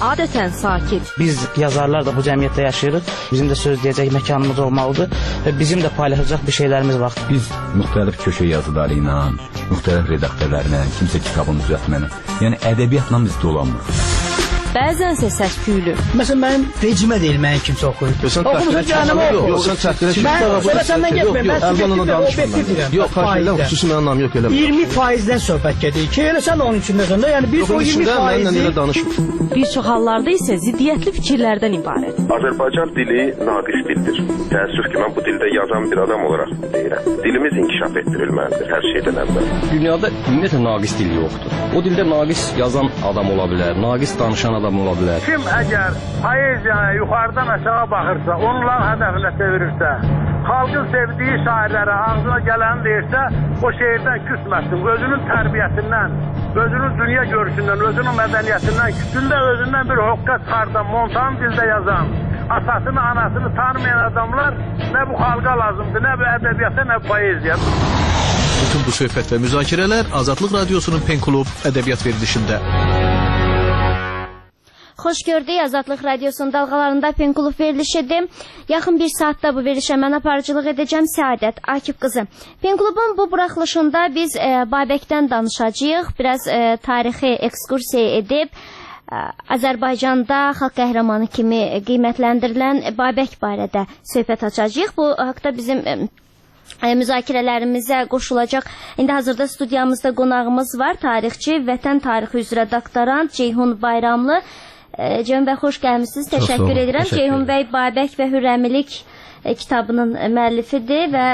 adətən sakit. Biz yazarlar da bu cəmiyyətdə yaşayırıq. Bizim də söz deyəcək məkanımız olmalıdır və bizim də paylaşacaq bir şeylərimiz var. Biz müxtəlif köşə yazıları ilə, müxtəlif redaktörlərlə, kimsə kitabını düzəltməklə, yəni ədəbiyyatla biz dolanmırıq. Bəzənsə səs-küylü. Məsələn, mənim vecimə deyil, mənim kimsə oxuyur. Oxumusan canım oxu. Yox, sən çəkdirə ki, sonra səndən getməyim, mən objektiv deyirəm. Yox, faizdən xüsusi mənim anlam yox elə. 20%-dən söhbət gedir ki, elə sən onun içindəsən də, yəni biz o 20%-i... Bir çox hallarda isə ziddiyyətli fikirlərdən ibarət. Azərbaycan dili naqis dildir. Təəssüf ki, mən bu dildə yazan bir adam olaraq deyirəm. Dilimiz inkişaf etdirilməlidir hər şeydən əvvəl. Dünyada ümumiyyətlə naqis dil yoxdur. O dildə naqis yazan adam ola bilər, naqis danışan adam ola bilər. Kim əgər poeziyaya yuxarıdan aşağı baxırsa, onların hədəfinə çevirirsə, xalqın sevdiyi şairlərə ağzına gələni deyirsə, o şeirdən küsməsin. Özünün tərbiyəsindən, özünün dünya görüşündən, özünün mədəniyyətindən küsün də özündən bir hoqqa çıxardan, montan dildə yazan, atasını, anasını tanımayan adamlar nə bu xalqa lazımdır, nə bu ədəbiyyata, nə bu poeziya. Bütün bu söhbət və müzakirələr Azadlıq Radiosunun Pen Klub ədəbiyyat verilişində. Xoş gördük, Azadlıq Radiosunun dalğalarında Pen Klub verilişidir. Yaxın bir saatda bu verilişə mən aparıcılıq edəcəm, Səadət Akif qızı. Pen Klubun bu buraxılışında biz Babəkdən danışacağıq, biraz tarixi ekskursiya edib, Azərbaycanda xalq qəhrəmanı kimi qiymətləndirilən Babək barədə söhbət açacağıq. Bu haqda bizim müzakirələrimizə qoşulacaq. İndi hazırda studiyamızda qonağımız var, tarixçi, vətən tarixi üzrə doktorant Ceyhun Bayramlı. Ceyhun bəy, xoş gəlmişsiniz, təşəkkür edirəm. Ceyhun bəy Babək və Hürrəmilik kitabının müəllifidir və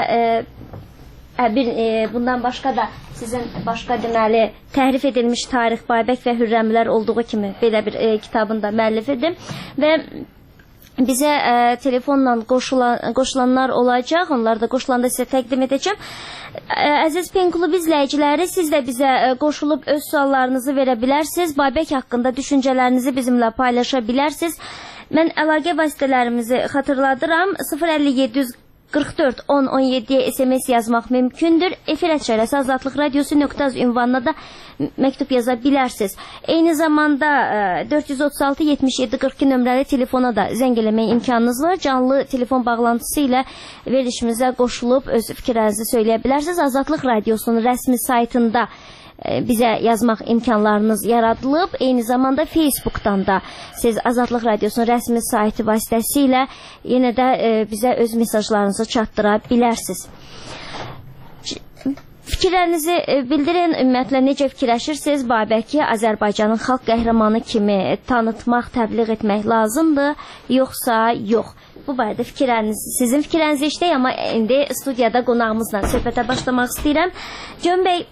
bundan başqa da sizin başqa deməli təhrif edilmiş tarix Babək və Hürrəmilər olduğu kimi belə bir kitabın da müəllifidir və bizə telefonla qoşulanlar olacaq, onlar da qoşulanda sizə təqdim edəcəm. Əziz Pen Klub izləyiciləri, siz də bizə qoşulub öz suallarınızı verə bilərsiniz. Babək haqqında düşüncələrinizi bizimlə paylaşa bilərsiniz. Mən əlaqə vasitələrimizi xatırladıram. 050-744-10-17-yə SMS yazmaq mümkündür. Efir @azadlıqradiosu.az ünvanına da məktub yaza bilərsiniz. Eyni zamanda 436-77-42 nömrəli telefona da zəng eləmək imkanınız var. Canlı telefon bağlantısı ilə verilişimizə qoşulub öz fikirlərinizi söyləyə bilərsiniz. Azadlıq Radiosunun rəsmi saytında bizə yazmaq imkanlarınız yaradılıb. Eyni zamanda Facebook'dan da siz Azadlıq Radiosunun rəsmi sayti vasitəsilə yenə də bizə öz mesajlarınızı çatdıra bilərsiniz. Fikirlərinizi bildirin, ümumiyyətlə necə fikirləşirsiniz? Babəki Azərbaycanın xalq qəhrəmanı kimi tanıtmaq, təbliğ etmək lazımdır, yoxsa yox? Bu barədə sizin fikirlərinizi işləyək, amma indi studiyada qonağımızla söhbətə başlamaq istəyirəm. Ceyhun bəy,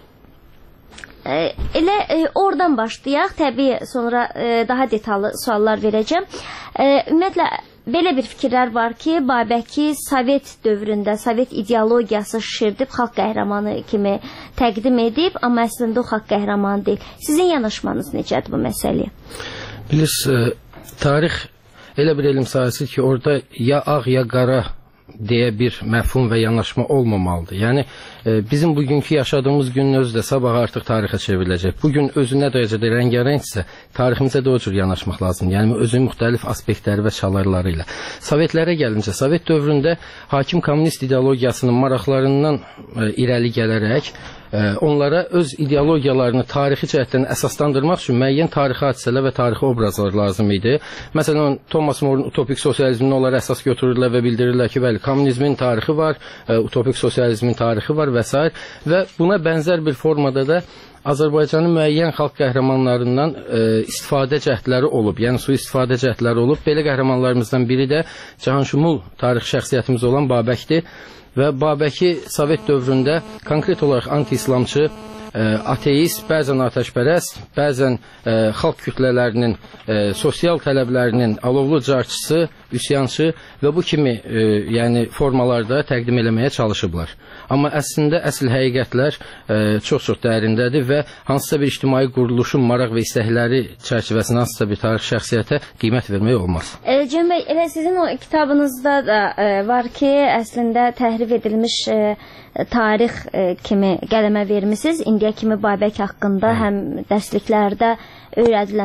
elə oradan başlayaq, təbii sonra daha detallı suallar verəcəm. Ümumiyyətlə, belə bir fikirlər var ki, Babəki Sovet dövründə, Sovet ideologiyası şişirdib, xalq qəhrəmanı kimi təqdim edib, amma əslində o xalq qəhrəmanı deyil. Sizin yanaşmanız necədir bu məsələyə? Bilirsiniz, tarix elə bir elm sahəsi ki, orada ya ağ ya qara deyə bir məfhum və yanaşma olmamalıdır. Yəni, bizim bugünkü yaşadığımız günün özü də sabah artıq tarixə çevriləcək. Bugün özü nə dərəcədə rəngarəngsə, tariximizə də o cür yanaşmaq lazımdır. Yəni, özünün müxtəlif aspektləri və çalarları ilə. Sovetlərə gəlincə, Sovet dövründə hakim kommunist ideologiyasının maraqlarından irəli gələrək, onlara öz ideologiyalarını tarixi cəhətdən əsaslandırmaq üçün müəyyən tarixi hadisələr və tarixi obrazlar lazım idi. Məsələn, Thomas More'un utopik sosializmini onlara əsas götürürlər və bildirirlər ki, bəli, kommunizmin tarixi var, utopik sosializmin tarixi var və s. Və buna bənzər bir formada da Azərbaycanın müəyyən xalq qəhrəmanlarından istifadə cəhdləri olub, yəni sui-istifadə cəhdləri olub. Belə qəhrəmanlarımızdan biri də cahanşumul tarix şəxsiyyətimiz olan Babəkdir. Və Babəki Sovet dövründə konkret olaraq anti-İslamçı, ateist, bəzən atəşpərəst, bəzən xalq kütlələrinin sosial tələblərinin alovlu carçısı, üsyançı və bu kimi yəni formalarda təqdim eləməyə çalışıblar. Amma əslində əsl həqiqətlər çox-çox dərindədir və hansısa bir ictimai quruluşun maraq və istəkləri çərçivəsində hansısa bir tarix şəxsiyyətə qiymət vermək olmaz. Ceyhun bəy, elə sizin o kitabınızda da var ki, əslində təhrif edilmiş tarix kimi qələmə vermişsiniz. İndiyə kimi Babək haqqında həm dərsliklərdə öyrədilən